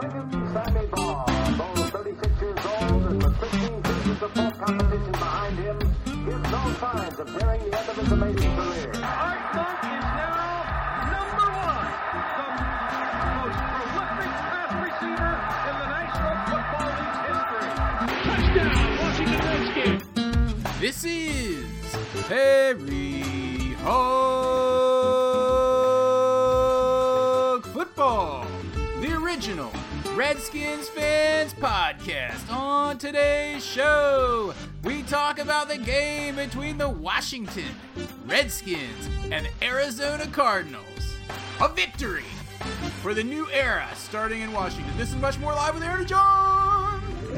William Sammy Baugh, though 36 years old and with 15 seasons of full competition behind him, gives no signs of nearing the end of his amazing career. Art Monk is now number one, the most prolific pass receiver in the National Football League's history. Touchdown, Washington Redskins. This is Harry Hog Football, the original Redskins fans podcast. On today's show, we talk about the game between the Washington Redskins and Arizona Cardinals. A victory for the new era starting in Washington. This is Much More Live with Aaron John.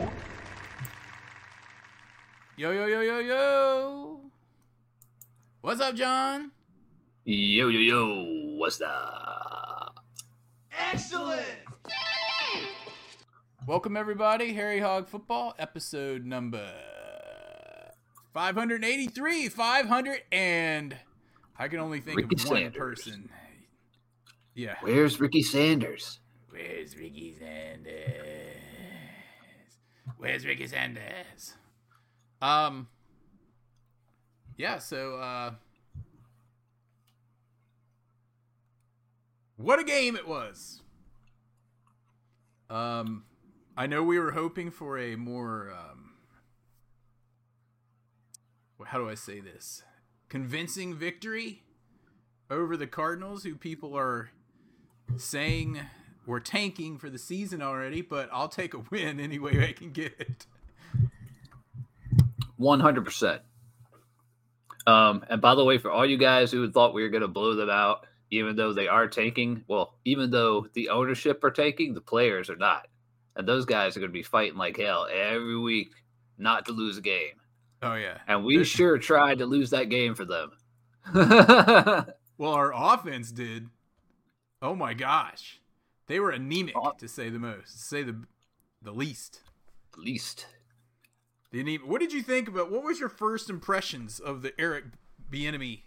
Yo, yo, yo, yo, yo. What's up, John? Yo, yo, yo, what's up? Excellent. Welcome, everybody. Harry Hog Football, episode number 583. 500 and I can only think Ricky of one Sanders. person. Yeah. Where's Ricky Sanders? Where's Ricky Sanders? Where's Ricky Sanders? Yeah, so, what a game it was. I know we were hoping for a more, how do I say this? Convincing victory over the Cardinals, who people are saying we're tanking for the season already, but I'll take a win any way I can get it. 100%. And by the way, for all you guys who thought we were going to blow them out, even though they are tanking, well, even though the ownership are tanking, the players are not. And those guys are going to be fighting like hell every week not to lose a game. Oh, yeah. And we sure tried to lose that game for them. Well, our offense did. Oh, my gosh. They were anemic, to say the most. To say the least. Least. The anemic. What did you think about, what was your first impressions of the Eric Bieniemy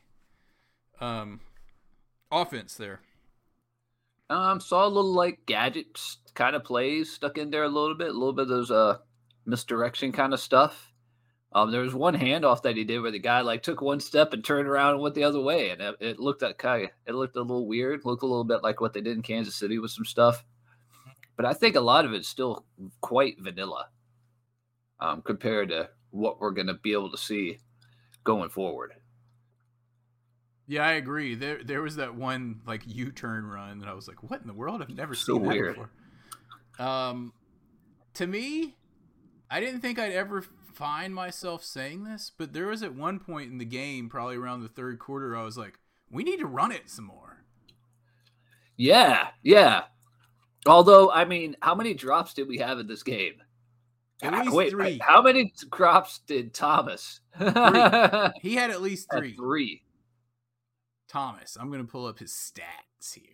offense there? Saw a little like gadgets kind of plays stuck in there a little bit of those misdirection kind of stuff. There was one handoff that he did where the guy like took one step and turned around and went the other way, and it looked a little weird, looked a little bit like what they did in Kansas City with some stuff. But I think a lot of it's still quite vanilla compared to what we're going to be able to see going forward. Yeah, I agree. There was that one like U-turn run that I was like, "What in the world? I've never So seen that weird. before." To me, I didn't think I'd ever find myself saying this, but there was at one point in the game, probably around the third quarter, I was like, "We need to run it some more." Yeah. Although, I mean, how many drops did we have in this game? At least three. How many drops did Thomas? He had at least three. Three. Thomas, I'm gonna pull up his stats here.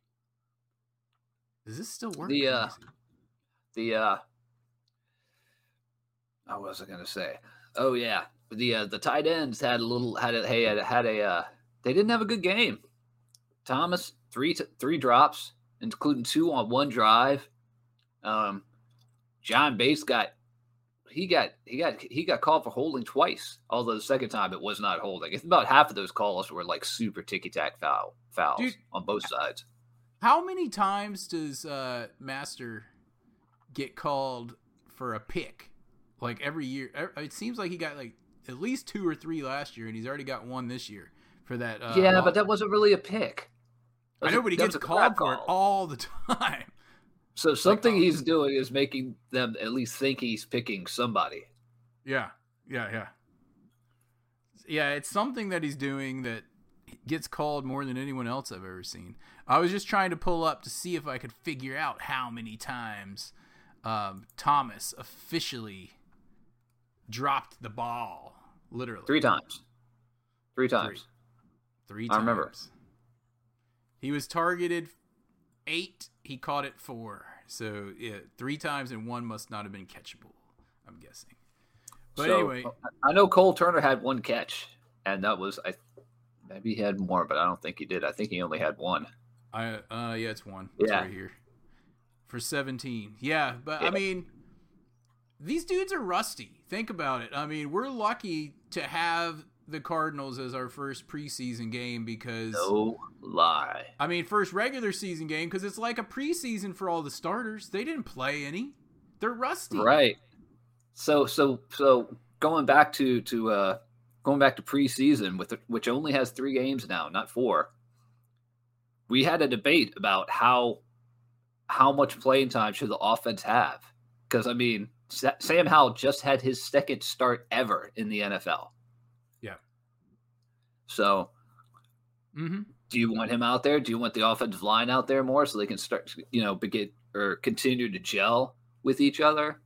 Does this still work? What was I gonna say? Oh yeah, the tight ends had a they didn't have a good game. Thomas three drops, including 2 on one drive. John Bates got called for holding twice, although the second time it was not holding. It's about half of those calls were like super ticky-tack fouls. Dude, on both sides. How many times does Master get called for a pick? Like every year, it seems like he got like at least 2 or 3 last year, and he's already got 1 this year for that. But that wasn't really a pick. I know, but he gets called for it all the time. So something he's doing is making them at least think he's picking somebody. Yeah. It's something that he's doing that gets called more than anyone else I've ever seen. I was just trying to pull up to see if I could figure out how many times Thomas officially dropped the ball. Literally. 3 times. 3 times. 3 times. I remember. He was targeted 8. He caught it 4. So, yeah, 3 times and 1 must not have been catchable, I'm guessing. But anyway. I know Cole Turner had 1 catch, and that was, maybe he had more, but I don't think he did. I think he only had 1. Yeah, it's 1. It's right here. for 17. Yeah, but I mean, these dudes are rusty. Think about it. I mean, we're lucky to have the Cardinals as our first preseason game because... No lie. I mean, first regular season game because it's like a preseason for all the starters. They didn't play any. They're rusty. Right. So going back to preseason, which only has 3 games now, not 4. We had a debate about how much playing time should the offense have. Because, I mean, Sam Howell just had his second start ever in the NFL. Yeah. So, do you want him out there? Do you want the offensive line out there more so they can start, continue to gel with each other?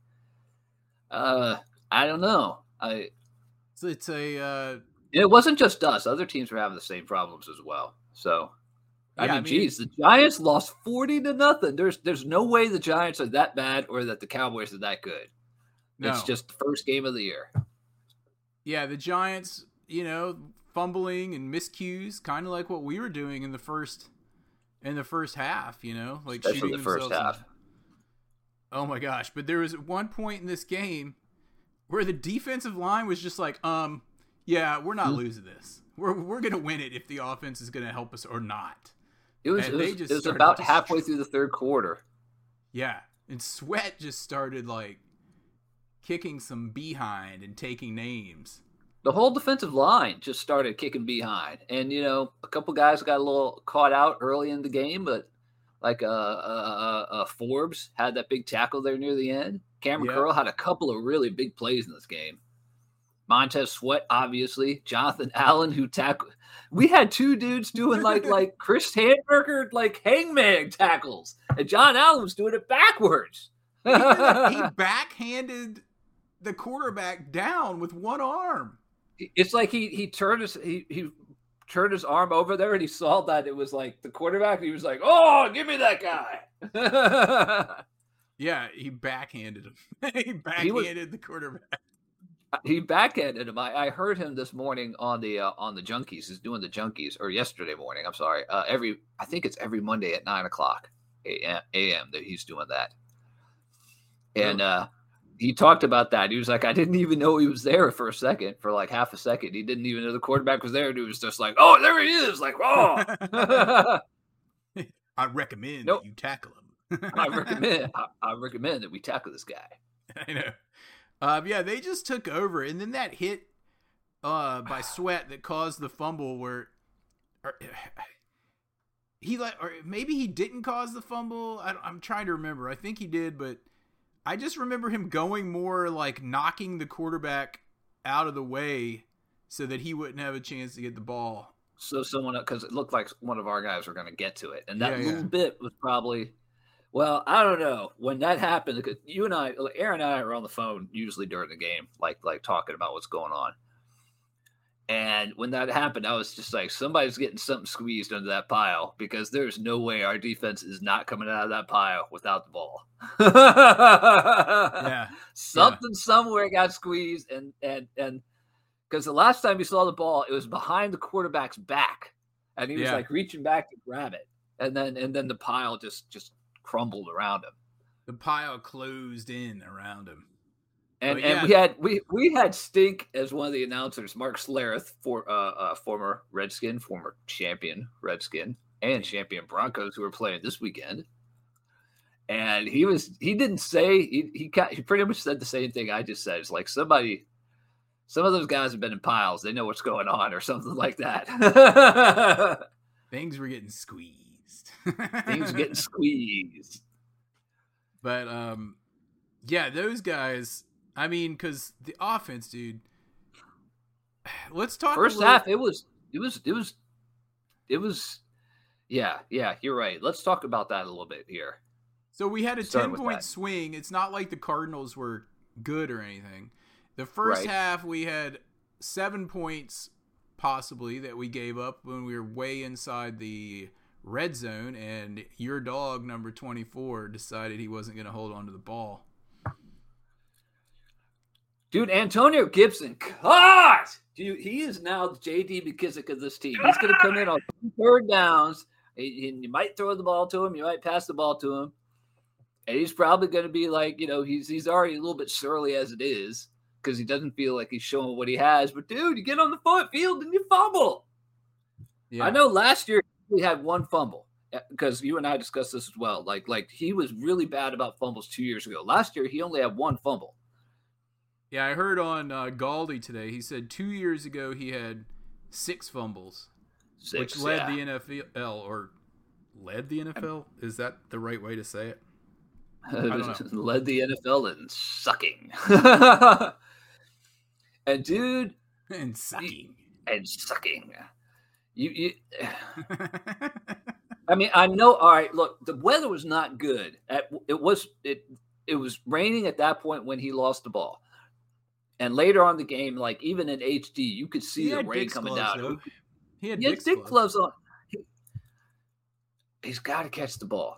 I don't know. It's a... It wasn't just us. Other teams were having the same problems as well. So... Yeah, geez, the Giants lost 40-0. There's no way the Giants are that bad or that the Cowboys are that good. No. It's just the first game of the year. Yeah, the Giants, fumbling and miscues, kind of like what we were doing in the first half, like especially shooting the first half. Oh my gosh! But there was one point in this game where the defensive line was just like, yeah, we're not losing this. We're gonna win it if the offense is gonna help us or not. It was about halfway through the third quarter. Yeah, and Sweat just started like kicking some behind and taking names. The whole defensive line just started kicking behind, and a couple guys got a little caught out early in the game, but like Forbes had that big tackle there near the end. Cameron Curl had a couple of really big plays in this game. Montez Sweat, obviously. Jonathan Allen, who tackled. We had 2 dudes doing like Chris Handberger, like hangman tackles. And John Allen was doing it backwards. He backhanded the quarterback down with one arm. It's like he turned his arm over there and he saw that it was like the quarterback. And he was like, "Oh, give me that guy." Yeah, he backhanded him. He backhanded the quarterback. He backhanded him. I heard him this morning on the Junkies. He's doing the Junkies, or yesterday morning. I'm sorry. I think it's every Monday at 9:00 a.m. that he's doing that. And he talked about that. He was like, I didn't even know he was there for a second, for like half a second. He didn't even know the quarterback was there. And he was just like, oh, there he is. Like, oh. I recommend that you tackle him. I recommend that we tackle this guy. I know. Yeah, they just took over, and then that hit by Sweat that caused the fumble where or maybe he didn't cause the fumble. I'm trying to remember. I think he did, but I just remember him going more like knocking the quarterback out of the way so that he wouldn't have a chance to get the ball. So because it looked like one of our guys were going to get to it, and that little bit was probably. Well, I don't know when that happened. Because you and I, Aaron and I, are on the phone usually during the game, like talking about what's going on. And when that happened, I was just like, somebody's getting something squeezed under that pile because there's no way our defense is not coming out of that pile without the ball. Something somewhere got squeezed, and because the last time you saw the ball, it was behind the quarterback's back, and he was like reaching back to grab it, and then the pile just crumbled around him. The pile closed in around him. And we had Stink as one of the announcers, Mark Schlereth, former Redskin, former champion Redskin, and champion Broncos who were playing this weekend. And he didn't say he pretty much said the same thing I just said. It's like some of those guys have been in piles. They know what's going on or something like that. Things were getting squeezed. Things getting squeezed. But yeah, those guys. I mean, because the offense, dude. Let's talk. First half, it was. Yeah, you're right. Let's talk about that a little bit here. So we had a 10-point swing. It's not like the Cardinals were good or anything. The first half, we had 7 points possibly that we gave up when we were way inside the red zone, and your dog, number 24, decided he wasn't going to hold on to the ball. Dude, Antonio Gibson, cut! Dude, he is now the J.D. McKissick of this team. He's going to come in on 3rd downs, and you might throw the ball to him, you might pass the ball to him, And he's probably going to be like, he's already a little bit surly as it is because he doesn't feel like he's showing what he has. But, dude, you get on the field and you fumble. Yeah. I know last year he had one fumble because you and I discussed this as well. Like he was really bad about fumbles 2 years ago. Last year, he only had one fumble. Yeah, I heard on Galdi today, he said 2 years ago he had 6 fumbles, which led the NFL, or led the NFL? Is that the right way to say it? I don't know. Led the NFL in sucking. And dude. And sucking. You I mean, I know. All right, look, the weather was not good. It was raining at that point when he lost the ball. And later on in the game, like even in HD, you could see the rain coming down. He had Dick's gloves on. He's got to catch the ball.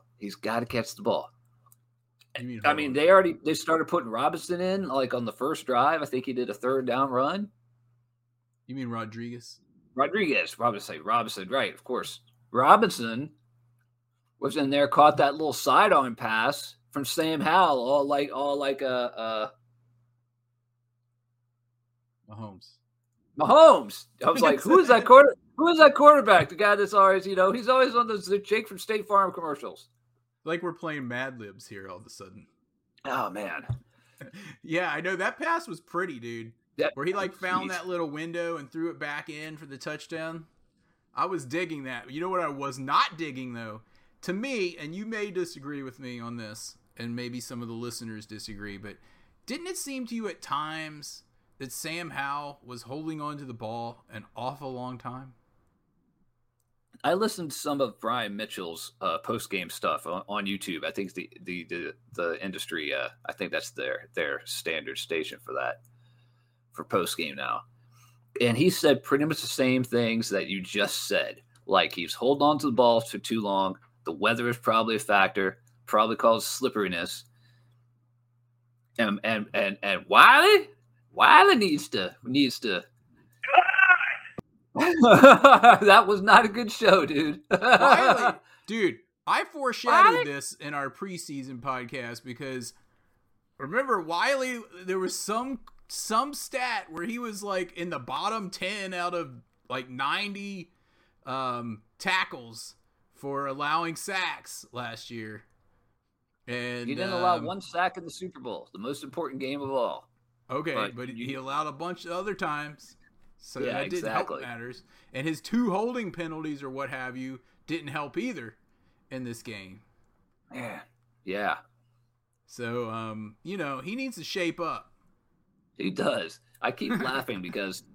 I mean, they started putting Robinson in like on the first drive. I think he did a 3rd down run. You mean Rodriguez? Robinson, right? Of course. Robinson was in there, caught that little sidearm pass from Sam Howell, all like Mahomes. I was like, who is that quarterback? The guy that's always, he's always on the Jake from State Farm commercials. Like we're playing Mad Libs here all of a sudden. Oh man. Yeah, I know that pass was pretty, dude. Where he found that little window and threw it back in for the touchdown. I was digging that. You know what I was not digging though? To me, and you may disagree with me on this, and maybe some of the listeners disagree, but didn't it seem to you at times that Sam Howell was holding on to the ball an awful long time? I listened to some of Brian Mitchell's post-game stuff on YouTube. I think the industry, I think that's their standard station for post-game now. And he said pretty much the same things that you just said. Like he's holding on to the ball for too long. The weather is probably a factor, probably caused slipperiness. And Wiley needs to. That was not a good show, dude. Wiley, dude, I foreshadowed this in our preseason podcast because remember Wiley, there was some stat where he was like in the bottom 10 out of like 90 tackles for allowing sacks last year. And he didn't allow one sack in the Super Bowl, the most important game of all. Okay, but he allowed a bunch of other times. So that didn't help matters. And his 2 holding penalties or what have you didn't help either in this game. Yeah. So, he needs to shape up. He does. I keep laughing because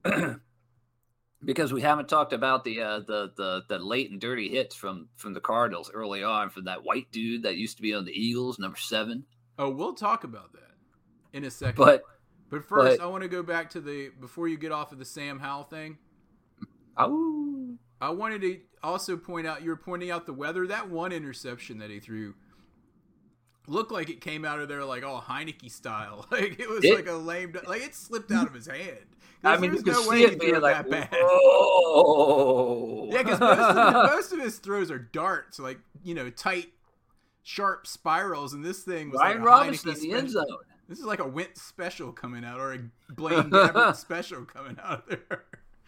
we haven't talked about the late and dirty hits from the Cardinals early on from that white dude that used to be on the Eagles, number 7. Oh, we'll talk about that in a second. But first, I want to go back to before you get off of the Sam Howell thing. Oh. I wanted to also point out, you were pointing out the weather. That one interception that he threw looked like it came out of there like all Heineke style. Like it was like a lame, like it slipped out of his hand. I mean, you can see it being like, that bad. Whoa. Yeah, because most of his throws are darts, like, tight, sharp spirals, and this thing was Ryan like Robinson in the end zone. This is like a Wentz special coming out, or a Blaine Gabbert special coming out of there.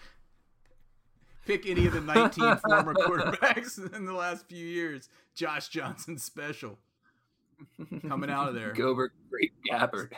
Pick any of the 19 former quarterbacks in the last few years. Josh Johnson special coming out of there. Gilbert Great Gabbert.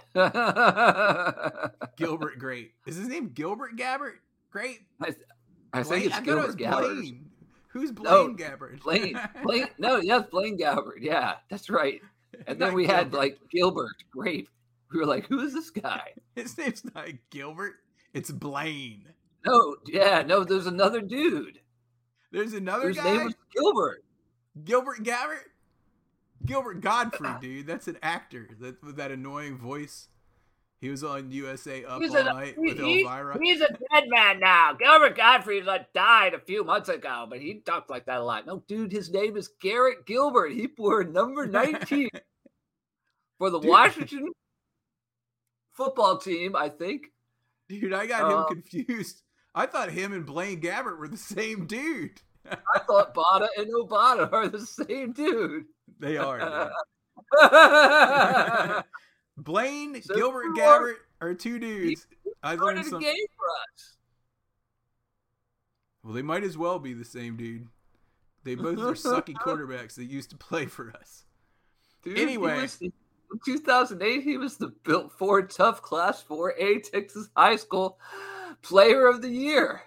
Gilbert Great. Is his name Gilbert Gabbert? Great? I think it's Gilbert Gabbert. Blaine. Who's Blaine Gabbert? Blaine. No, yes, Blaine Gabbert. Yeah, that's right. And then we had Gilbert Grape. We were like, who is this guy? His name's not Gilbert. It's Blaine. No, there's another dude. There's another whose guy? His name was Gilbert. Gilbert Gabbert? Gilbert Godfrey, dude. That's an actor. With that annoying voice. He was on USA Up All Night with Elvira. He's a dead man now. Gilbert Godfrey died a few months ago, but he talked like that a lot. No, dude, his name is Garrett Gilbert. He wore number 19 for the Washington football team, I think. Dude, I got him confused. I thought him and Blaine Gabbert were the same dude. I thought Bada and Obata are the same dude. They are. Blaine, So Gilbert, who Gabbert are two dudes. I Started learned a some. game for us. Well, they might as well be the same dude. They both are sucky quarterbacks that used to play for us. Dude, Anyway. in 2008, he was the Built Ford Tough Class 4A Texas High School Player of the Year.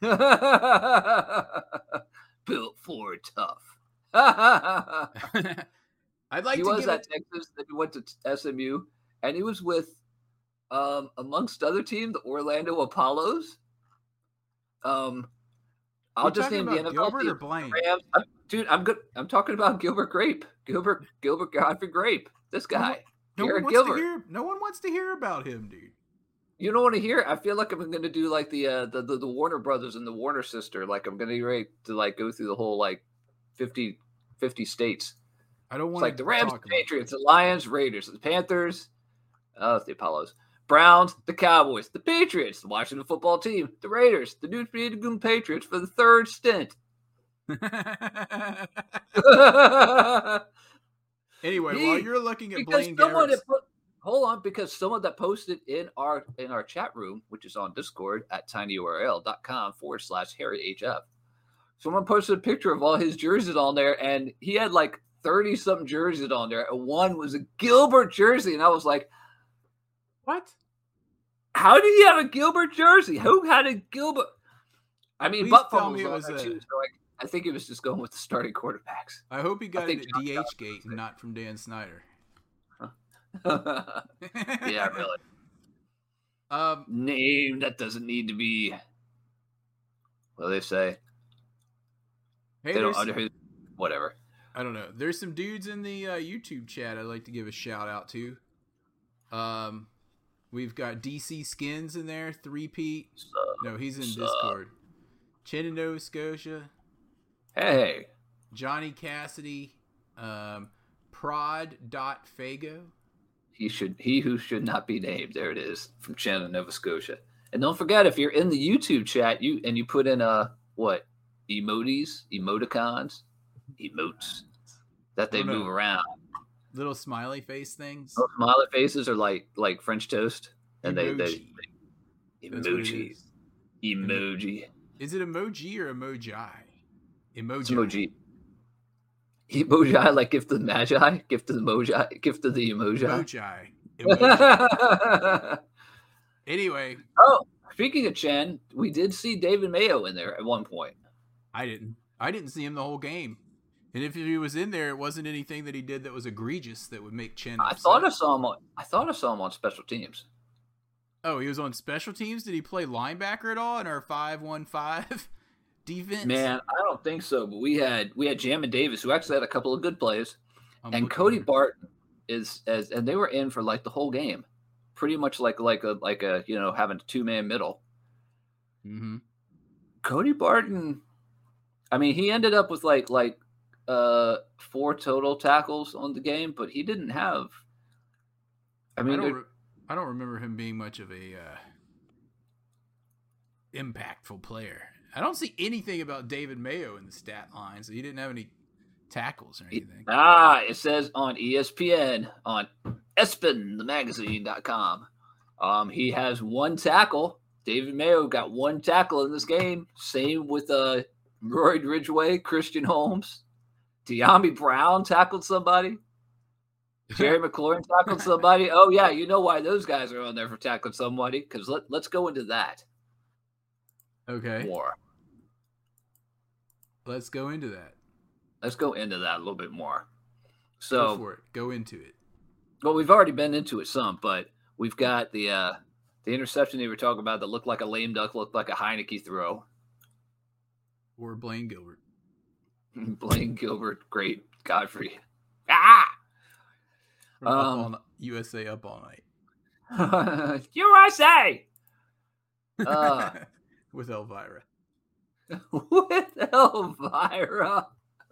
Built Ford Tough. I'd like He to was give at it. Texas, then he went to SMU, and he was with, amongst other teams, the Orlando Apollos. I'll You just talking name the about NFL Gilbert team. or Blaine? Rams. Dude, I'm good. I'm talking about Gilbert Grape. Gilbert Godfrey Grape. This guy. No one Garrett wants Gilbert. to hear. No one wants to hear about him, dude. You don't want to hear? I feel like I'm going to do like the Warner Brothers and the Warner sister. Like I'm going to be ready to like go through the whole like 50 states. I don't It's want like to the Rams, talk the about it. Patriots, the Lions, Raiders, the Panthers, the Apollos, Browns, the Cowboys, the Patriots, the Washington football team, the Raiders, the New England Patriots for the third stint. Anyway, while you're looking at Because Blaine someone Gabbert's, hold on, because someone that posted in our chat room, which is on Discord at tinyurl.com/HarryHF, someone posted a picture of all his jerseys on there, and he had like 30-something jerseys on there, and one was a Gilbert jersey, and I was like, what? how did he have a Gilbert jersey? Who had a Gilbert? I mean, Please Butt tell Fumble me was it on was there a- too, so I think he was just going with the starting quarterbacks. I hope he got think it at John DH Johnson Gate and not from Dan Snyder. Yeah, really. Name that doesn't need to be. What do they say? Hey, They don't there's- whatever. I don't know. There's some dudes in the YouTube chat I'd like to give a shout out to. We've got DC Skins in there, 3Pete. No, he's in Discord. Chin in Nova Scotia. Hey, Johnny Cassidy. Prod.fago. he who should not be named. There it is from Shannon, Nova Scotia. And don't forget, if you're in the YouTube chat, you put in what emotes, emoticons, emotes that they move around. Little smiley face things. Those smiley faces are like French toast, and Emoji. they That's what it emoji, is. emoji. Is it emoji or emoji? Emoji. It's emoji. Emoji, like gift of the magi, gift of the emoji, gift of the emoji. Emoji. Anyway, Oh, speaking of Chen, we did see David Mayo in there at one point. I didn't see him the whole game. And if he was in there, it wasn't anything that he did that was egregious that would make Chen upset. I thought I saw him on special teams. Oh, he was on special teams? Did he play linebacker at all in our 5-1-5 defense? Man, I don't think so. But we had Jamin Davis, who actually had a couple of good plays, I'm and looking Cody here. Barton and they were in for like the whole game, pretty much like a having a 2-man middle. Mm-hmm. Cody Barton, I mean, he ended up with like 4 total tackles on the game, but he didn't have. I mean, I don't remember him being much of a impactful player. I don't see anything about David Mayo in the stat line, so he didn't have any tackles or anything. It says on ESPN on ESPNthemagazine.com. He has 1 tackle. David Mayo got 1 tackle in this game. Same with Roy Ridgway, Christian Holmes. De'Ami Brown tackled somebody. Jerry McLaurin tackled somebody. Oh, yeah, you know why those guys are on there for tackling somebody, because let's go into that Okay, more. let's go into that. Let's go into that a little bit more. Go So, for it. Go into it. well, we've already been into it some, but we've got the interception they were talking about that looked like a lame duck, looked like a Heineke throw. Or Blaine Gilbert. Blaine Gilbert, great. Godfrey. Ah! From USA Up All Night. USA! With Elvira. With Elvira.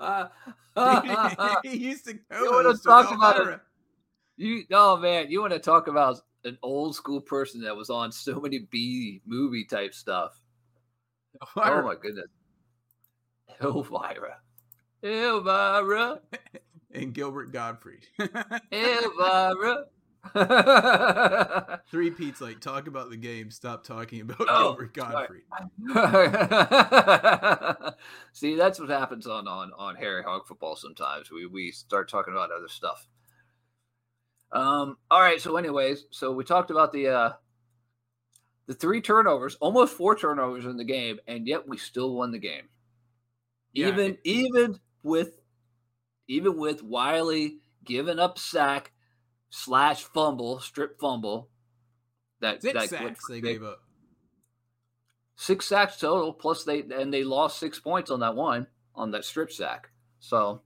He used to You co-host wanna with talk about Elvira. you want to talk about an old school person that was on so many B movie type stuff. Elvira. Oh my goodness. Elvira. Elvira. and Gilbert Gottfried. Elvira. Three Pete's like, talk about the game. Stop talking about Gilbert Gottfried. See, that's what happens on Harry Hog Football sometimes. We start talking about other stuff. All right. So anyways, so we talked about the 3 turnovers, almost 4 turnovers in the game, and yet we still won the game. Yeah. Even with Wiley giving up sack / fumble, strip fumble. Six sacks they gave up. 6 sacks total, plus they lost 6 points on that strip sack. So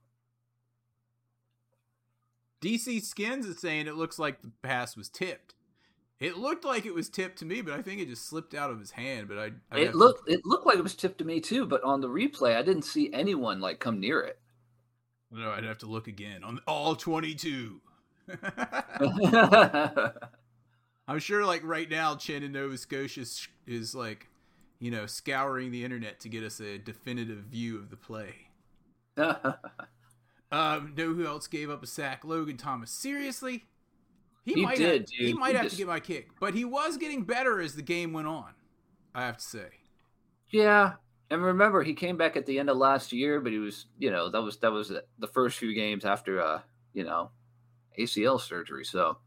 DC Skins is saying it looks like the pass was tipped. It looked like it was tipped to me, but I think it just slipped out of his hand. But it looked like it was tipped to me too. But on the replay, I didn't see anyone like come near it. No, I'd have to look again on all 22. I'm sure, like right now, Chen in Nova Scotia is like, scouring the internet to get us a definitive view of the play. Know who else gave up a sack? Logan Thomas. Seriously? He might have to get my kick, but he was getting better as the game went on, I have to say. Yeah, and remember, he came back at the end of last year, but he was, that was the first few games after, ACL surgery. So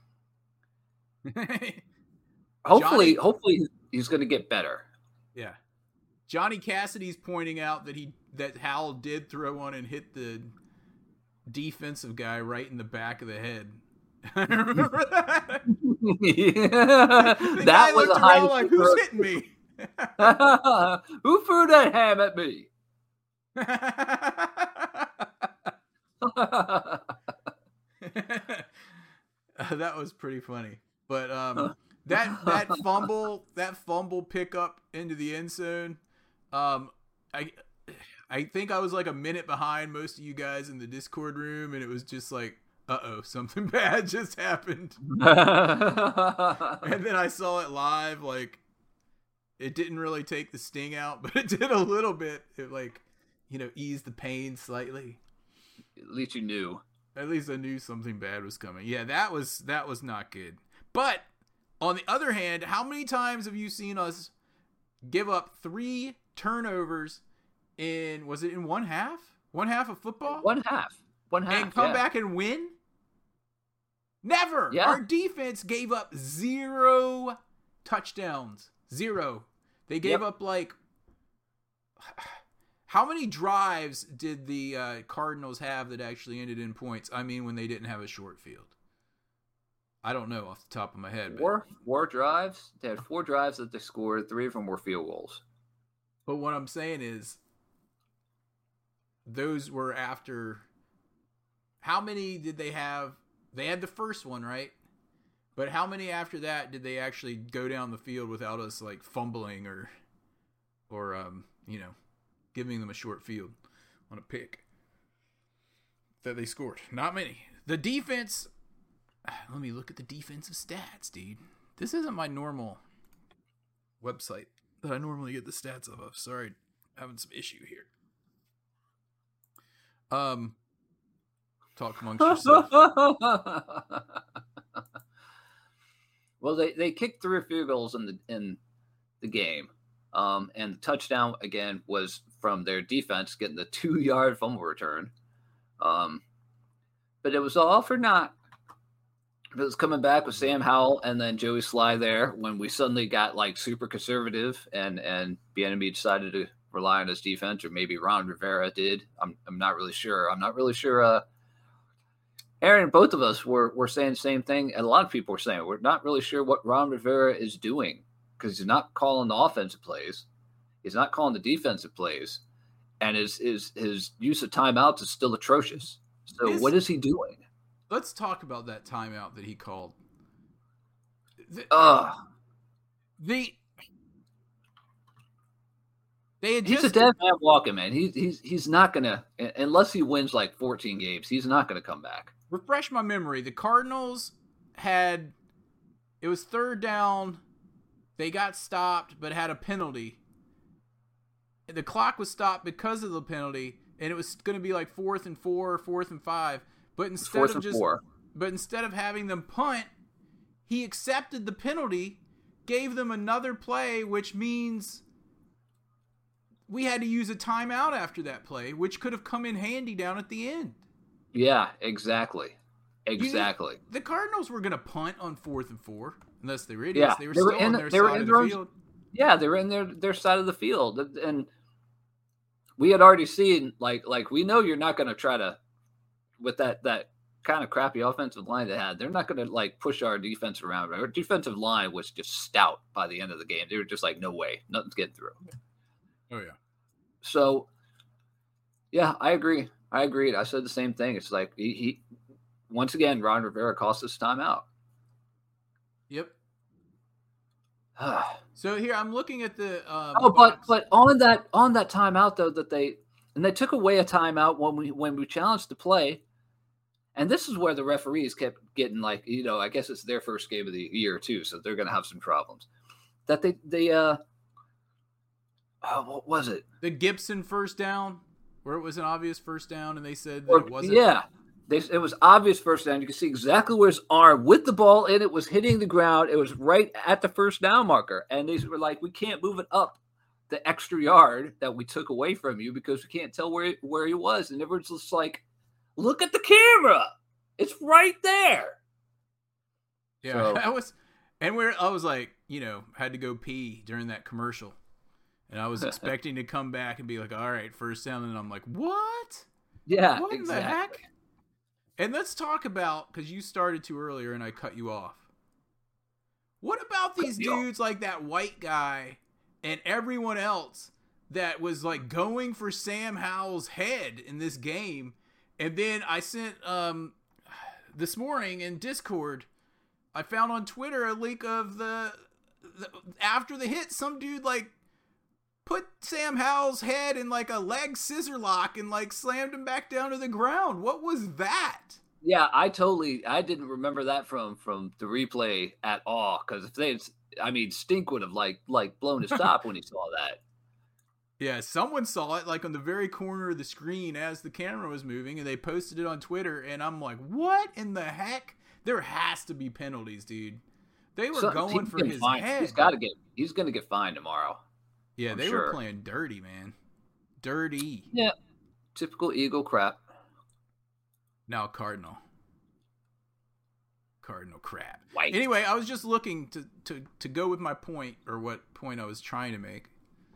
hopefully he's going to get better. Yeah. Johnny Cassidy's pointing out that Howell did throw one and hit the defensive guy right in the back of the head. I remember that. Yeah. That was a high. Like, who's hitting me? Who threw that ham at me? That was pretty funny. But that fumble pickup into the end zone, I think I was like a minute behind most of you guys in the Discord room, and it was just like, uh-oh, something bad just happened. And then I saw it live, like, it didn't really take the sting out, but it did a little bit. It, like, eased the pain slightly. At least you knew. At least I knew something bad was coming. Yeah, that was not good. But on the other hand, how many times have you seen us give up 3 turnovers in one half? One half of football? One half. And come back and win? Never. Yeah. Our defense gave up 0 touchdowns. 0. They gave up like... How many drives did the Cardinals have that actually ended in points? I mean, when they didn't have a short field. I don't know off the top of my head. Four drives? They had 4 drives that they scored. 3 of them were field goals. But what I'm saying is, those were after... How many did they have? They had the first one, right? But how many after that did they actually go down the field without us like fumbling or giving them a short field on a pick that they scored? Not many. The defense, let me look at the defensive stats, dude. This isn't my normal website that I normally get the stats of. Sorry, having some issue here. Talk amongst yourself. Well, they kicked 3 field goals in the game. And the touchdown, again, was from their defense getting the 2-yard fumble return. But it was all for naught. It was coming back with Sam Howell and then Joey Sly there when we suddenly got like super conservative and Bieniemy decided to rely on his defense, or maybe Ron Rivera did. I'm not really sure. Aaron, both of us were saying the same thing, and a lot of people were saying we're not really sure what Ron Rivera is doing because he's not calling the offensive plays, he's not calling the defensive plays, and his use of timeouts is still atrocious. So what is he doing? Let's talk about that timeout that he called. He's a dead man walking, man. He's not gonna, unless he wins like 14 games, he's not gonna come back. Refresh my memory. The Cardinals it was 3rd down. They got stopped, but had a penalty. The clock was stopped because of the penalty, and it was going to be like 4th and 4, 4th and 5. But instead of having them punt, he accepted the penalty, gave them another play, which means we had to use a timeout after that play, which could have come in handy down at the end. Yeah, exactly. Exactly. The Cardinals were going to punt on 4th and 4, unless they were idiots. Yeah, they were still on their side of the field. Yeah, they were in their side of the field. And we had already seen, like we know you're not going to try to, with that kind of crappy offensive line they had, they're not going to like push our defense around. Our defensive line was just stout by the end of the game. They were just like, no way, nothing's getting through. Oh, yeah. So, yeah, I agree. I agreed. I said the same thing. It's like he once again, Ron Rivera cost us timeout. Yep. So here I'm looking at the. But on that timeout though, that they took away a timeout when we challenged the play, and this is where the referees kept getting like, you know, I guess it's their first game of the year too, so they're going to have some problems. That they what was it? The Gibson first down, where it was an obvious first down, and they said that it wasn't. Yeah. It was obvious first down. You could see exactly where his arm with the ball in it was hitting the ground. It was right at the first down marker. And they were like, we can't move it up the extra yard that we took away from you because we can't tell where he was. And everyone's just like, look at the camera. It's right there. Yeah, I was like, you know, had to go pee during that commercial. And I was expecting to come back and be like, all right, first down. And I'm like, what? Yeah, what exactly. the heck? And let's talk about, because you started to earlier and I cut you off. What about these dudes like that white guy and everyone else that was like going for Sam Howell's head in this game? And then I sent this morning in Discord, I found on Twitter a link of the after the hit, some dude like put Sam Howell's head in like a leg scissor lock and like slammed him back down to the ground. What was that? Yeah, I didn't remember that from the replay at all. Because Stink would have like blown his top when he saw that. Yeah, someone saw it like on the very corner of the screen as the camera was moving, and they posted it on Twitter. And I'm like, what in the heck? There has to be penalties, dude. They were going for his head. He's gonna get fined tomorrow. Yeah, they were playing dirty, man. Dirty. Yeah. Typical Eagle crap. Now Cardinal crap. White. Anyway, I was just looking to go with my point, or what point I was trying to make.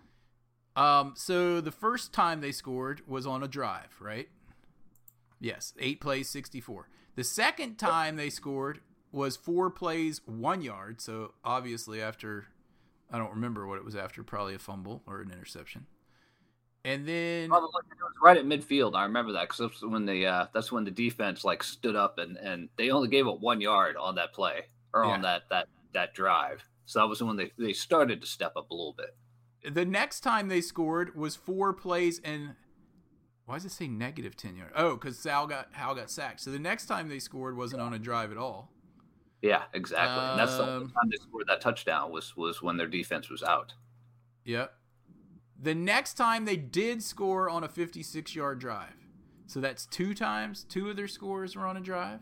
So the first time they scored was on a drive, right? Yes, 8 plays, 64. The second time they scored was 4 plays, 1 yard. So obviously after, I don't remember what it was after, probably a fumble or an interception. And then it was right at midfield. I remember that because that's when the defense like stood up and they only gave up 1 yard on that play or on that drive. So that was when they started to step up a little bit. The next time they scored was 4 plays and why does it say negative 10 yards? Oh, because Howell got sacked. So the next time they scored wasn't on a drive at all. Yeah, exactly. And that's the only time they scored that touchdown was when their defense was out. Yep. The next time they did score on a 56-yard drive. So that's 2 times. 2 of their scores were on a drive.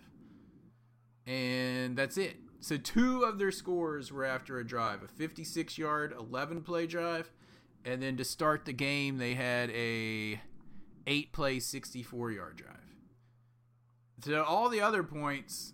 And that's it. So 2 of their scores were after a drive. A 56-yard, 11-play drive. And then to start the game, they had a 8-play, 64-yard drive. So all the other points,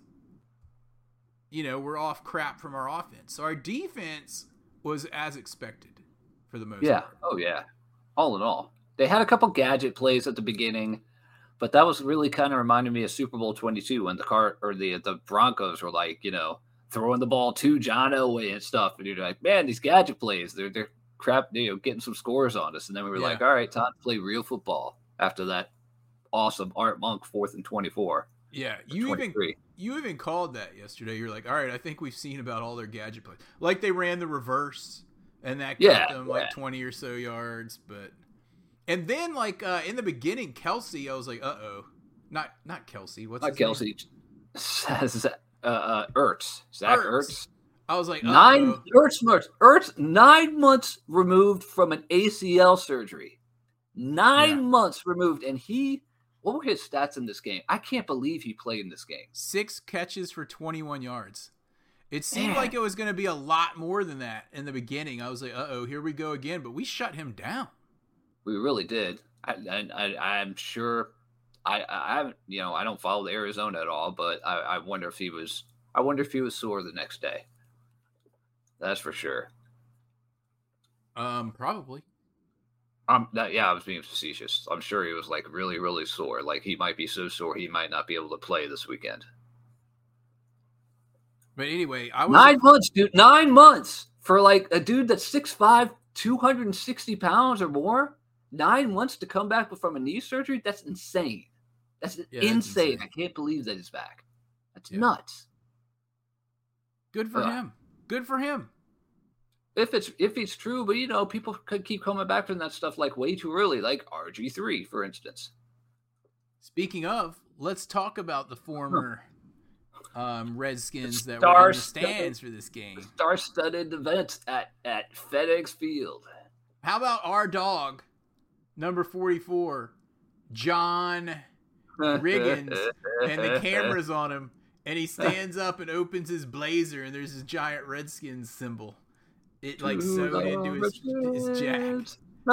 were off crap from our offense. So our defense was as expected for the most part. Oh, yeah. All in all. They had a couple gadget plays at the beginning, but that was really kind of reminding me of Super Bowl 22 when the Broncos were like, throwing the ball to John Elway and stuff. And you're like, man, these gadget plays, they're crap, getting some scores on us. And then we were like, all right, time to play real football after that awesome Art Monk 4th and 24. Yeah, you even called that yesterday. You're like, all right, I think we've seen about all their gadget plays. Like they ran the reverse, and that kept them like 20 or so yards. And then like in the beginning, Kelsey, I was like, not Kelsey. What's his Kelsey? Ertz. Zach Ertz. I was like, Ertz 9 months removed from an ACL surgery. 9 months removed, and what were his stats in this game? I can't believe he played in this game. 6 catches for 21 yards. It seemed like it was going to be a lot more than that in the beginning. I was like, uh-oh, here we go again. But we shut him down. We really did. I'm sure. I don't follow Arizona at all, but I wonder if he was. I wonder if he was sore the next day. That's for sure. Probably. I was being facetious. I'm sure he was like really, really sore. Like he might be so sore he might not be able to play this weekend. But anyway, 9 months, dude. 9 months for like a dude that's 6'5", 260 pounds or more. 9 months to come back from a knee surgery. That's insane. That's insane. I can't believe that he's back. That's nuts. Good for him. Good for him. If it's true, but people could keep coming back from that stuff like way too early, like RG3, for instance. Speaking of, let's talk about the former Redskins that were in the stands for this game. Star-studded event at FedEx Field. How about our dog, number 44, John Riggins, and the camera's on him, and he stands up and opens his blazer, and there's this giant Redskins symbol. It sewed into his jacket.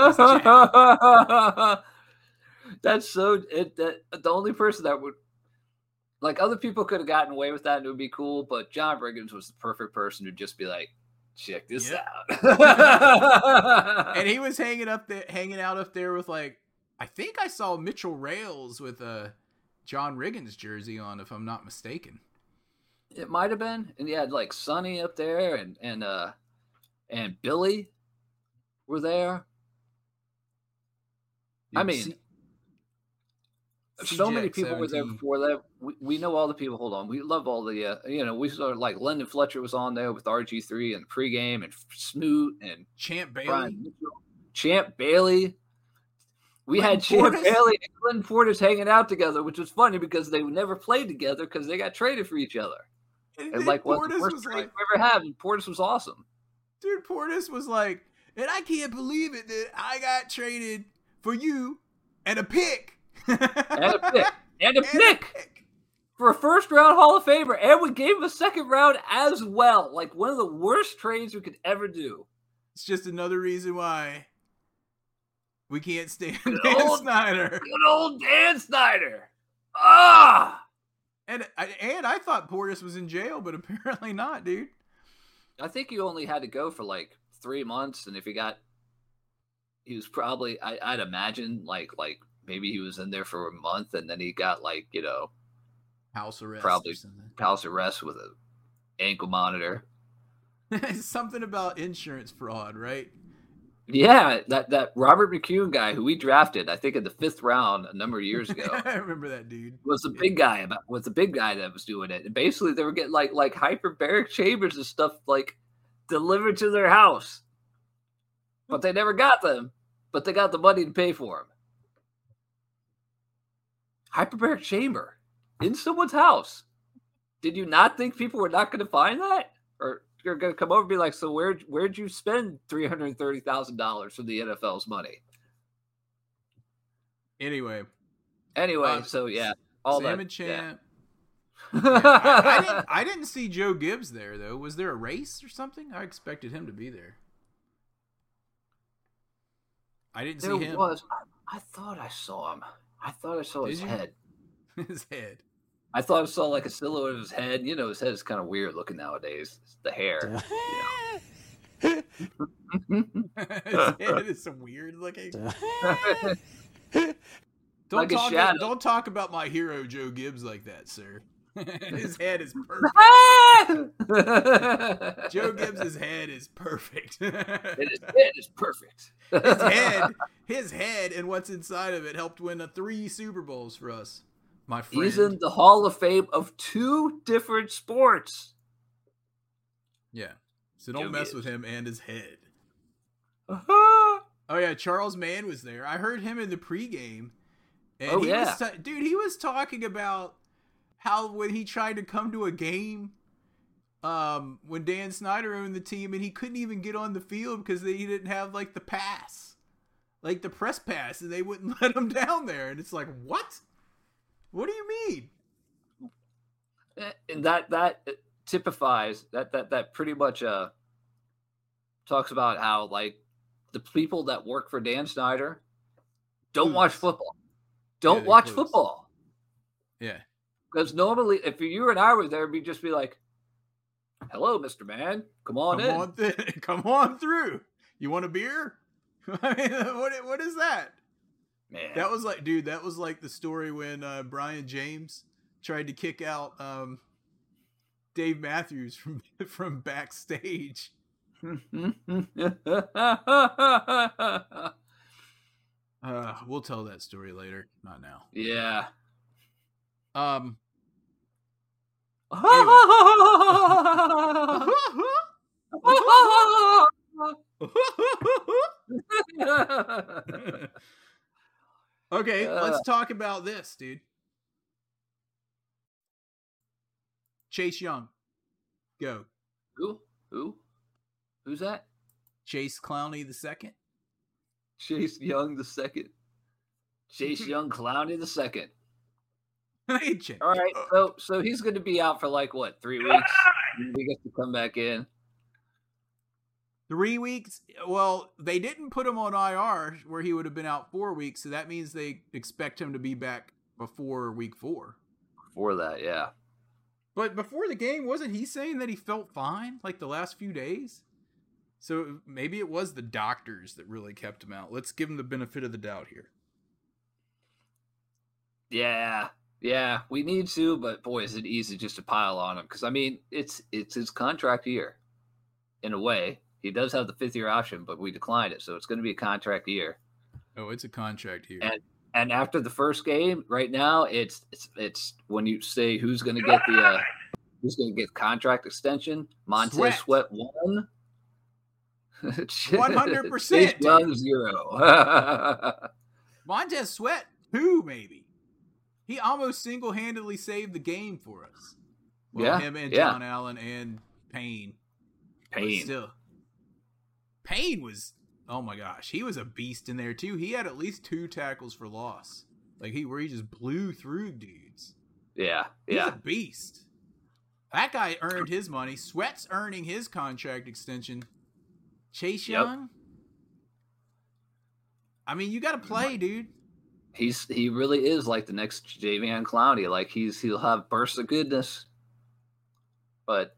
That's so. The only person that would, like, other people could have gotten away with that and it would be cool, but John Riggins was the perfect person to just be like, check this out. And he was hanging out up there with, like, I think I saw Mitchell Rails with a John Riggins jersey on, if I'm not mistaken. It might have been, and you had like Sonny up there, and Billy were there. So many people were there before that. We know all the people. Hold on. We love all the, we saw like Lyndon Fletcher was on there with RG3 and pregame and Smoot and Champ Bailey. Champ Bailey. We had Champ Bailey and Clinton Portis hanging out together, which was funny because they never played together because they got traded for each other. And like, what the worst trade we ever had? And Portis was awesome. Dude, Portis was like, and I can't believe it that I got traded for you and a pick. And a pick. For a first-round Hall of Famer. And we gave him a second round as well. Like, one of the worst trades we could ever do. It's just another reason why we can't stand Dan Snyder. Good old Dan Snyder. Ah! And I thought Portis was in jail, but apparently not, dude. I think he only had to go for like 3 months, and if he was probably, I'd imagine like maybe he was in there for a month, and then he got like, house arrest, probably house arrest with an ankle monitor. Something about insurance fraud, right? Yeah, that Robert McCune guy who we drafted, I think in the 5th round a number of years ago. I remember that dude. Was the big guy that was doing it. And basically they were getting like hyperbaric chambers and stuff like delivered to their house. But they never got them. But they got the money to pay for them. Hyperbaric chamber in someone's house. Did you not think people were not going to find that? Or you're going to come over and be like, so where'd you spend $330,000 from the NFL's money? Anyway, so yeah, all Sam that. And Champ. Yeah. I didn't see Joe Gibbs there though. Was there a race or something? I expected him to be there. I didn't see him. There was. I thought I saw him. I thought I saw his head. His head. I thought I saw like a silhouette of his head. His head is kind of weird looking nowadays. It's the hair. His head is so weird looking. Don't talk about my hero Joe Gibbs like that, sir. His head is perfect. Joe Gibbs' head is perfect. His head is perfect. His head and what's inside of it helped win 3 Super Bowls for us. My friend. He's in the Hall of Fame of 2 different sports. Yeah. So don't mess with him and his head. Uh-huh. Oh, yeah. Charles Mann was there. I heard him in the pregame. And he was talking about how when he tried to come to a game when Dan Snyder owned the team and he couldn't even get on the field because he didn't have like the pass. like the press pass, and they wouldn't let him down there. And it's like, what? What do you mean? And that typifies that pretty much talks about how like the people that work for Dan Snyder don't watch football. Don't watch football. Yeah. Because normally, if you and I were there, we'd just be like, "Hello, Mr. Man. Come on in. Come on through. You want a beer?" I mean, what is that? Man. That was like, dude, that was like the story when Brian James tried to kick out Dave Matthews from backstage. We'll tell that story later, not now. Yeah. Okay, let's talk about this, dude. Chase Young. Go. Who's that? Chase Clowney II. Chase Young II. Chase Young Clowney II. All right, so he's going to be out for like what, 3 weeks? He gets to come back in. 3 weeks? Well, they didn't put him on IR where he would have been out 4 weeks, so that means they expect him to be back before week 4. Before that, yeah. But before the game, wasn't he saying that he felt fine like the last few days? So maybe it was the doctors that really kept him out. Let's give him the benefit of the doubt here. Yeah, we need to, but boy, is it easy just to pile on him. Because, I mean, it's his contract year, in a way. He does have the 5th-year option, but we declined it, so it's going to be a contract year. Oh, it's a contract year. And after the first game, right now, it's when you say who's going to get the contract extension, Montez Sweat 1. 100%. Young 0. Montez Sweat 2, maybe. He almost single-handedly saved the game for us. Well, him and John Allen and Payne. Still, Payne was, oh my gosh, he was a beast in there too. He had at least 2 tackles for loss. Like where he just blew through dudes. Yeah. He's a beast. That guy earned his money. Sweat's earning his contract extension. Chase Young? I mean, you got to play, dude. He really is like the next Jadeveon Clowney. Like he'll have bursts of goodness. But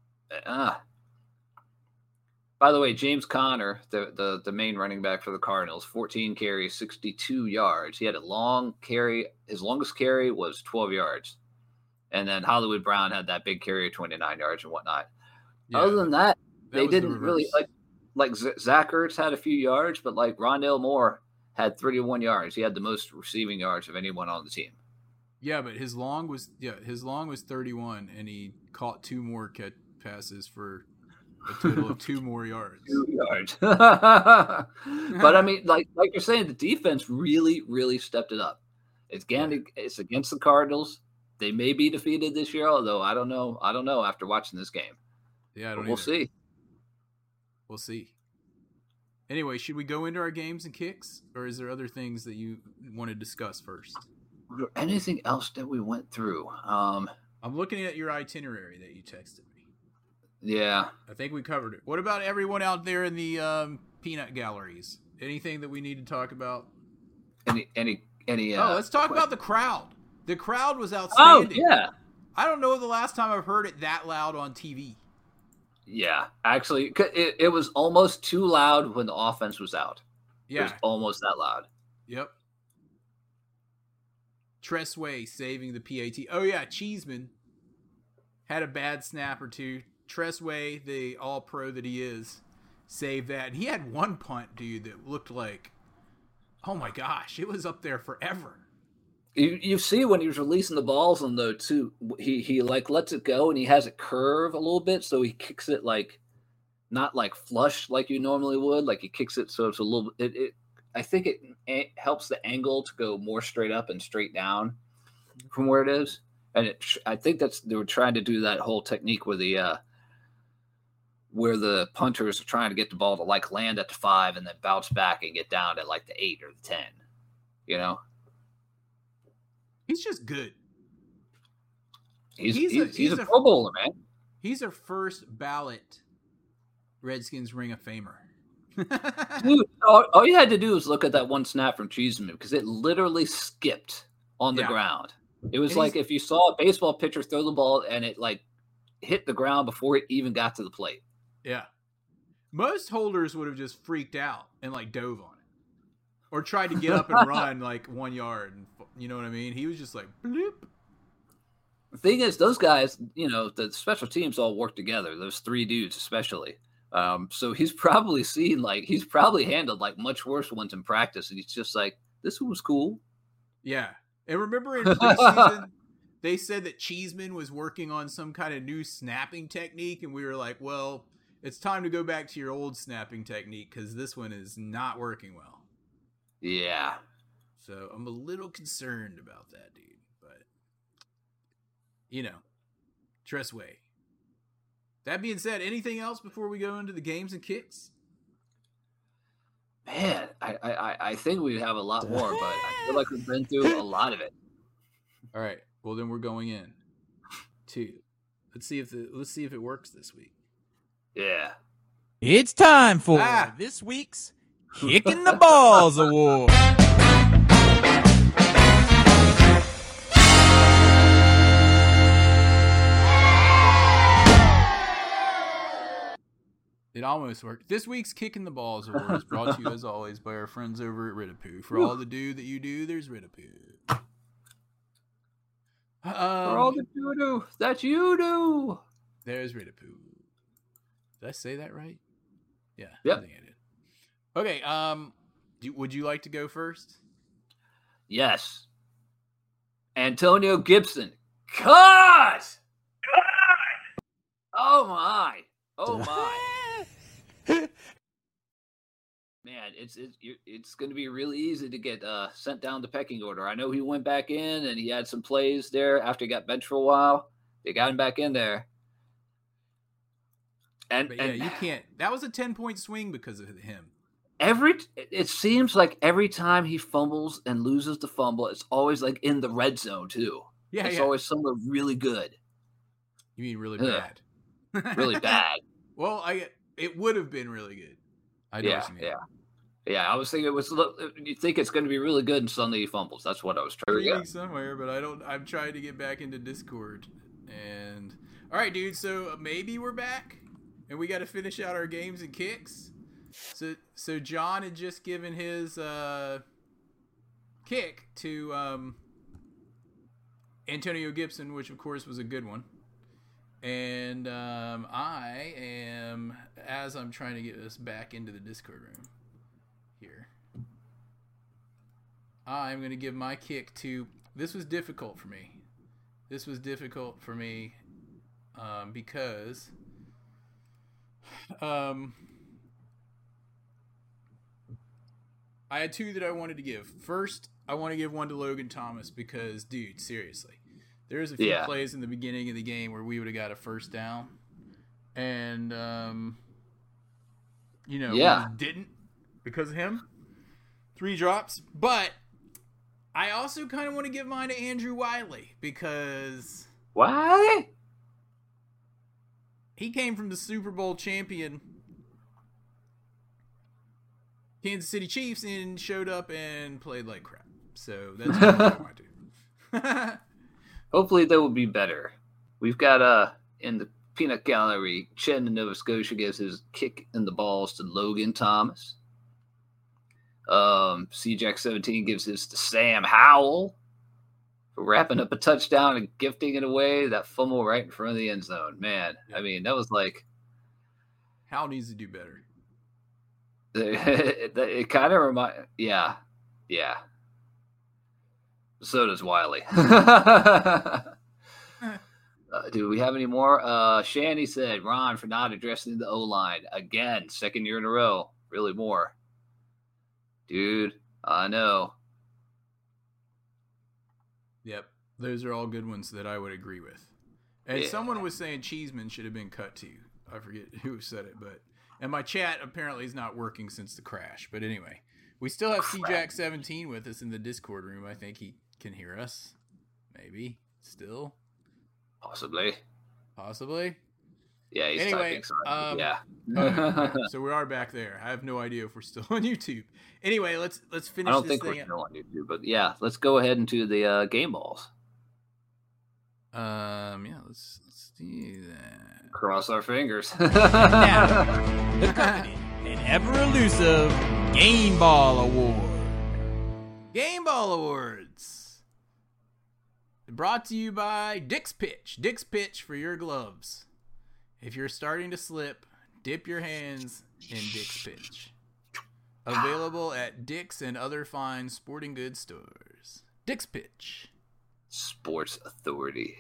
by the way, James Conner, the main running back for the Cardinals, 14 carries, 62 yards. He had a long carry. His longest carry was 12 yards. And then Hollywood Brown had that big carry of 29 yards and whatnot. Yeah, other than that they didn't really like Zach Ertz had a few yards, but like Rondale Moore had 31 yards. He had the most receiving yards of anyone on the team. Yeah, but his long was 31, and he caught 2 more passes for a total of 2 more yards. 2 yards. But I mean, like you're saying, the defense really, really stepped it up. It's against the Cardinals. They may be defeated this year, although I don't know after watching this game. Yeah, we'll see. We'll see. Anyway, should we go into our games and kicks, or is there other things that you want to discuss first? Anything else that we went through? I'm looking at your itinerary that you texted me. Yeah. I think we covered it. What about everyone out there in the peanut galleries? Anything that we need to talk about? Any let's talk about the crowd. The crowd was outstanding. Oh, yeah. I don't know the last time I've heard it that loud on TV. Yeah, actually, it was almost too loud when the offense was out. Yeah. It was almost that loud. Yep. Tress Way saving the PAT. Oh, yeah, Cheeseman had a bad snap or two. Tress Way, the all-pro that he is, saved that. And he had one punt, dude, that looked like, oh my gosh, it was up there forever. You see when he was releasing the balls on though too, he like lets it go and he has it curve a little bit, so he kicks it like not like flush like you normally would. Like he kicks it so it's a little. I think it helps the angle to go more straight up and straight down from where it is, and I think they were trying to do that whole technique with the where the punters are trying to get the ball to like land at the 5 and then bounce back and get down at like the 8 or the 10. You know, He's just good. He's a Pro Bowler, man. He's our first ballot Redskins Ring of Famer. Dude, all you had to do was look at that one snap from Cheeseman because it literally skipped on the ground. It was like if you saw a baseball pitcher throw the ball and it like hit the ground before it even got to the plate. Yeah. Most holders would have just freaked out and like dove on it or tried to get up and run like 1 yard. And, you know what I mean? He was just like, bloop. The thing is, those guys, you know, the special teams all work together. Those 3 dudes, especially. So he's probably he's probably handled like much worse ones in practice. And he's just like, this one was cool. Yeah. And remember in preseason, they said that Cheeseman was working on some kind of new snapping technique. And we were like, well, it's time to go back to your old snapping technique because this one is not working well. Yeah. So I'm a little concerned about that, dude. But, you know, Tress Way. That being said, anything else before we go into the games and kicks? Man, I think we'd have a lot more, but I feel like we've been through a lot of it. All right. Well, then we're going in to let's see if it works this week. Yeah. It's time for this week's Kicking the Balls Award. It almost worked. This week's Kicking the Balls Award is brought to you, as always, by our friends over at Ritapoo. For all the do that you do, there's Ritapoo. For all the do that you do, there's Ritapoo. Did I say that right? Yeah. Yep. I think I did. Okay. Would you like to go first? Yes. Antonio Gibson. Cut! Oh, my. Oh, my. Man, it's going to be really easy to get sent down the pecking order. I know he went back in and he had some plays there after he got benched for a while. They got him back in there. And you can't. That was a 10-point swing because of him. It seems like every time he fumbles and loses the fumble, it's always like in the red zone too. Yeah, it's always somewhere really good. You mean really bad? Really bad. Well, it would have been really good. I know what you mean. Yeah. I was thinking you think it's going to be really good, and suddenly he fumbles. That's what I was trying to get somewhere, but I'm trying to get back into Discord. And all right, dude. So maybe we're back, and we got to finish out our games and kicks. So John had just given his kick to Antonio Gibson, which of course was a good one. And I am, as I'm trying to get us back into the Discord room here, I'm going to give my kick to, this was difficult for me. Because I had 2 that I wanted to give. First, I want to give one to Logan Thomas because, dude, seriously. There's a few plays in the beginning of the game where we would have got a first down. And, we didn't because of him. 3 drops. But I also kind of want to give mine to Andrew Wiley because... Why? He came from the Super Bowl champion Kansas City Chiefs and showed up and played like crap. So that's what I want to do. Hopefully they will be better. We've got in the peanut gallery, Chen in Nova Scotia gives his kick in the balls to Logan Thomas. CJack17 gives his to Sam Howell for wrapping up a touchdown and gifting it away. That fumble right in front of the end zone. Man, I mean, that was like... Howell needs to do better. It kind of reminds... Yeah. So does Wiley. Do we have any more? Shanny said, Ron, for not addressing the O-line. Again, 2nd year in a row. Really more. Dude, I know. Yep. Those are all good ones that I would agree with. And someone was saying Cheeseman should have been cut too. I forget who said it, and my chat apparently is not working since the crash. But anyway, we still have CJack17 with us in the Discord room. I think he can hear us. Maybe. Still. Possibly. Yeah, he's typing something. Yeah. Okay. So we are back there. I have no idea if we're still on YouTube. Anyway, let's finish. I don't this think thing we're still on YouTube, but yeah, let's go ahead into the game balls. Yeah, let's do that. Cross our fingers. Now, the coveted and ever elusive Game Ball Award. Game Ball Awards. Brought to you by Dick's Pitch. Dick's Pitch for your gloves. If you're starting to slip, dip your hands in Dick's Pitch. Available at Dick's and other fine sporting goods stores. Dick's Pitch. Sports Authority.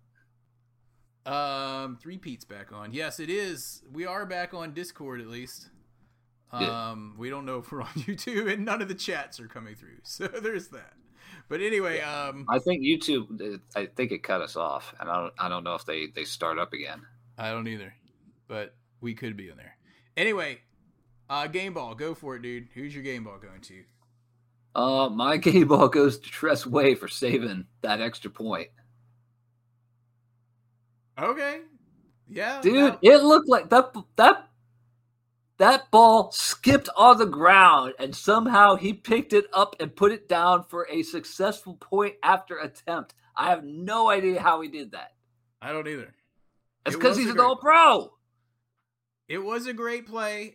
3Pete's back on. Yes, it is. We are back on Discord at least. Yeah. We don't know if we're on YouTube, and none of the chats are coming through. So there's that. But anyway, I think YouTube. I think it cut us off, and I don't know if they start up again. I don't either, but we could be on there. Anyway, game ball, go for it, dude. Who's your game ball going to? My game ball goes to Tress Way for saving that extra point. Okay, yeah, dude, it looked like that ball skipped on the ground, and somehow he picked it up and put it down for a successful point after attempt. I have no idea how he did that. I don't either. It's because he's an all-pro. It was a great play.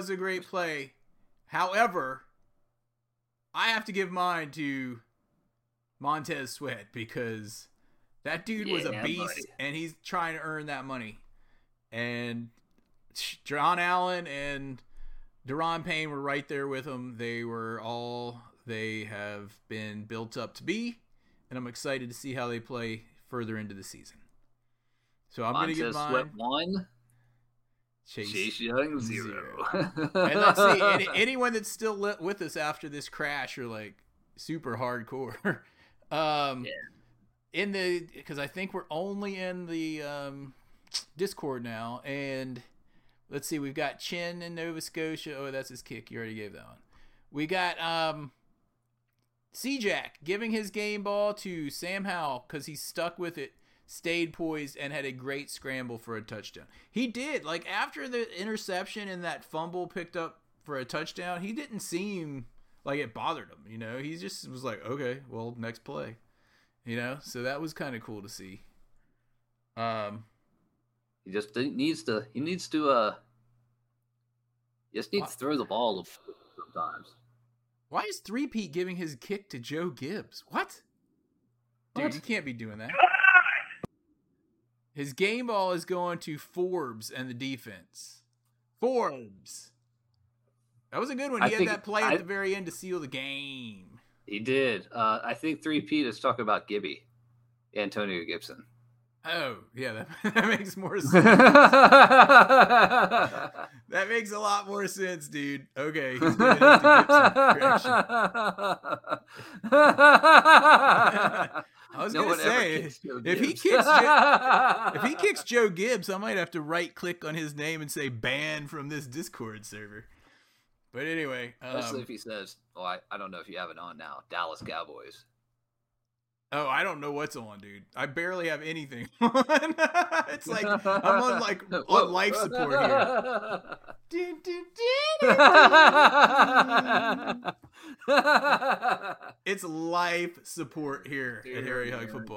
However, I have to give mine to Montez Sweat because that dude was a beast, buddy. And he's trying to earn that money. And John Allen and Deron Payne were right there with him. They were all they have been built up to be, and I'm excited to see how they play further into the season. So I'm going to give mine. Sweat 1. Chase Young 0. And let's see, anyone that's still with us after this crash are like super hardcore. Because I think we're only in the Discord now, and let's see, we've got Chin in Nova Scotia. Oh, that's his kick. You already gave that one. We got C-Jack giving his game ball to Sam Howell because he's stuck with it. Stayed poised and had a great scramble for a touchdown. He did. Like, after the interception and that fumble picked up for a touchdown, he didn't seem like it bothered him, you know? He just was like, okay, well, next play. You know? So that was kind of cool to see. He just needs to throw the ball a little bit sometimes. Why is 3Pete giving his kick to Joe Gibbs? What? Dude, you can't be doing that. His game ball is going to Forbes and the defense. Forbes. That was a good one. He had that play at the very end to seal the game. He did. I think 3Pete is talking about Gibby. Antonio Gibson. Oh, yeah, that makes more sense. That makes a lot more sense, dude. Okay, he's going to have to get some correction. I was going to say, if he kicks Joe Gibbs, I might have to right-click on his name and say ban from this Discord server. But anyway. Especially if he says, I don't know if you have it on now, Dallas Cowboys. Oh, I don't know what's on, dude. I barely have anything on. It's like I'm on on life support here. It's life support here at Harry Hug Football.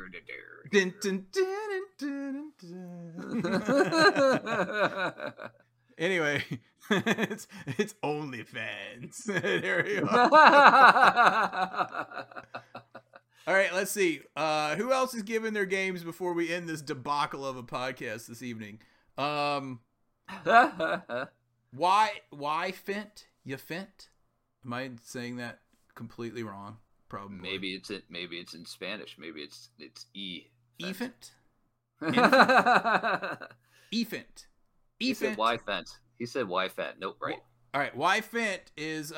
Anyway, it's OnlyFans at Harry Hug. All right, let's see. Who else is giving their games before we end this debacle of a podcast this evening? Why Fent? You Fent? Am I saying that completely wrong? Probably. Maybe it's in Spanish. Maybe it's E. Efent? Efent. He said Y Fent. He said Y Fent. Nope, right. All right, Y Fent is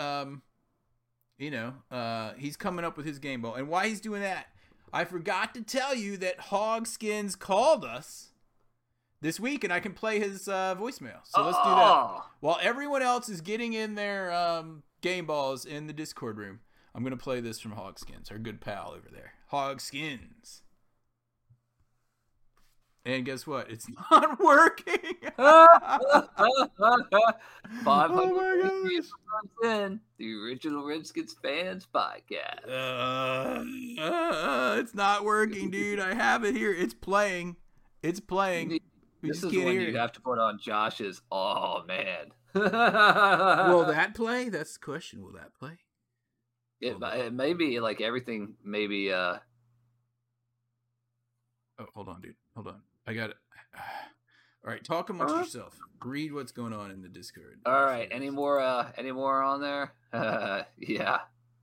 he's coming up with his game ball. And why he's doing that, I forgot to tell you that Hogskins called us this week, and I can play his voicemail. So let's do that. While everyone else is getting in their game balls in the Discord room, I'm going to play this from Hogskins, our good pal over there. Hogskins. And guess what? It's not working. 500 in the Original Redskins Fans Podcast. It's not working, dude. I have it here. It's playing. It's playing. We This just is can't when hear you it. have to put on Josh's. Oh man. Will that play? That's the question. Will that play? It may be like everything. Maybe. Oh, hold on, dude. Hold on. I got it. All right, talk amongst yourself. Read what's going on in the Discord. All right. Any more on there? Yeah.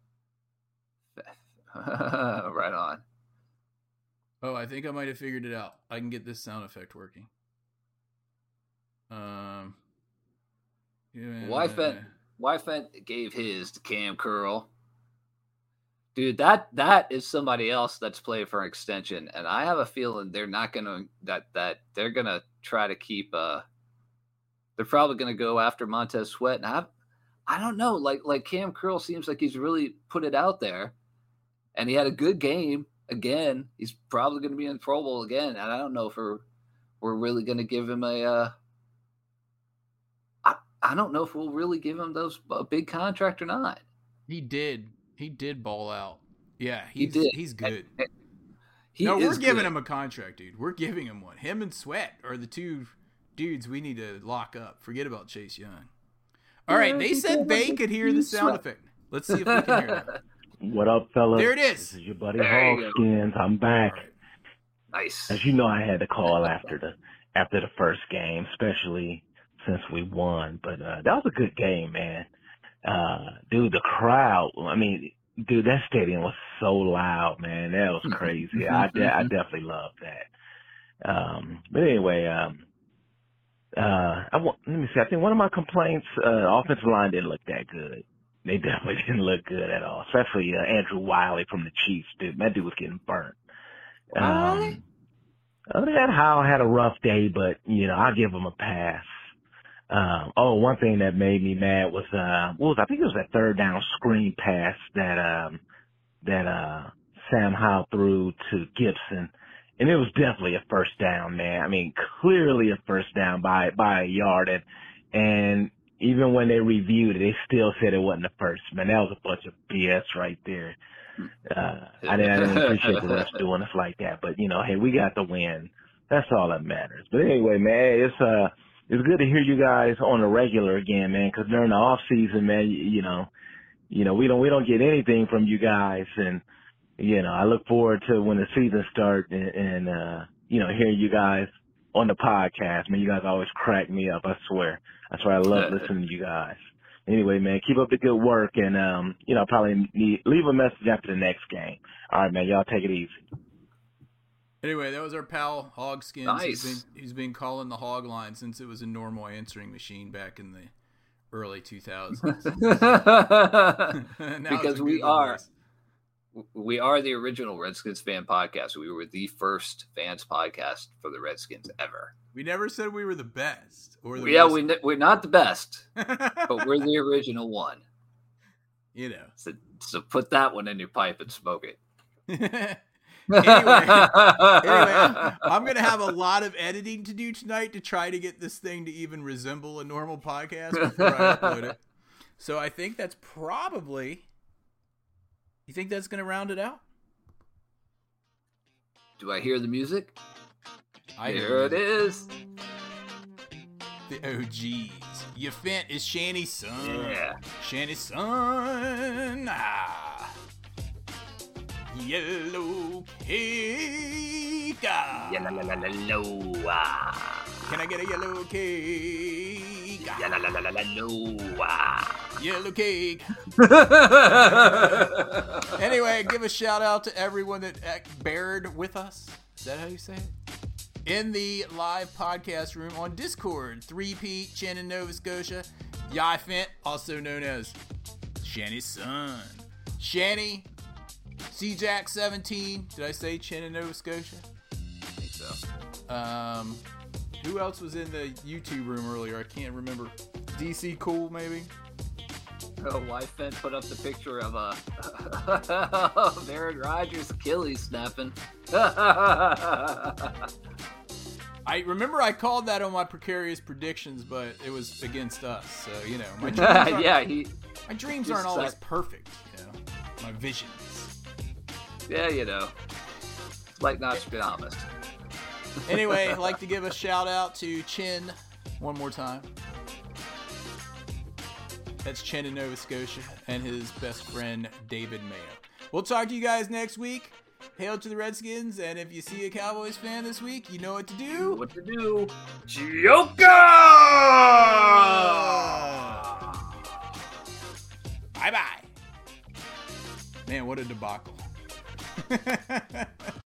Right on. Oh, I think I might have figured it out. I can get this sound effect working. Wyfent gave his to Cam Curl. Dude, that is somebody else that's played for an extension, and I have a feeling they're not gonna that they're gonna try to keep. They're probably gonna go after Montez Sweat, and I don't know. Like Cam Curl seems like he's really put it out there, and he had a good game again. He's probably gonna be in Pro Bowl again, and I don't know if we're really gonna give him a. I don't know if we'll really give him a big contract or not. He did ball out. Yeah, He did. He's good. We're we're giving him a contract, dude. We're giving him one. Him and Sweat are the two dudes we need to lock up. Forget about Chase Young. All right, they said they could hear the sound effect. Let's see if we can hear that. What up, fellas? There it is. This is your buddy There you Hogskins. I'm back. All right. Nice. As you know, I had to call after the first game, especially since we won. But that was a good game, man. Dude, the crowd. I mean, dude, that stadium was so loud, man. That was crazy. I definitely loved that. But anyway, let me see. I think one of my complaints, offensive line didn't look that good. They definitely didn't look good at all, especially Andrew Wiley from the Chiefs. Dude, that dude was getting burnt. Other than that, Howell had a rough day, but I'll give him a pass. One thing that made me mad was I think it was that third down screen pass that Sam Howell threw to Gibson, and it was definitely a first down, man. I mean, clearly a first down by a yard, and even when they reviewed it, they still said it wasn't a first. Man, that was a bunch of BS right there. I didn't appreciate the refs doing us like that, but hey, we got the win. That's all that matters. But anyway, man, it's good to hear you guys on the regular again, man. Because during the off season, man, we don't get anything from you guys, and I look forward to when the season starts and hearing you guys on the podcast. Man, you guys always crack me up. I swear. That's why I love listening to you guys. Anyway, man, keep up the good work, and I'll probably leave a message after the next game. All right, man, y'all take it easy. Anyway, that was our pal Hogskins. Nice. He's been calling the hog line since it was a normal answering machine back in the early 2000s. Because we are the original Redskins fan podcast. We were the first fans podcast for the Redskins ever. We never said we were the best. We're not the best, but we're the original one. So put that one in your pipe and smoke it. Anyway, I'm going to have a lot of editing to do tonight to try to get this thing to even resemble a normal podcast before I upload it. So I think that's probably... You think that's going to round it out? Do I hear the music? Here it is. The OGs. Your Fent is Shanny's son. Yeah. Shanny's son. Yellow cake. Yellow. Can I get a yellow cake? Yellow cake. Anyway, give a shout out to everyone that bared with us. Is that how you say it? In the live podcast room on Discord. 3P, Shannon, Nova Scotia. Yai Fent, also known as Shanny's son. Shanny, CJack17. Did I say Shannon, Nova Scotia? I think so. Who else was in the YouTube room earlier? I can't remember. DC Cool, maybe? Oh, Wyfent put up the picture of Aaron Rodgers' Achilles snapping. I remember I called that on my precarious predictions, but it was against us. So, you know, my dreams aren't always perfect, you know, my visions. Yeah, you know, like Nostradamus. Anyway, I'd like to give a shout out to Chin one more time. That's Chin in Nova Scotia and his best friend, David Mayo. We'll talk to you guys next week. Hail to the Redskins, and if you see a Cowboys fan this week, you know what to do. Joker! Bye-bye. Man, what a debacle.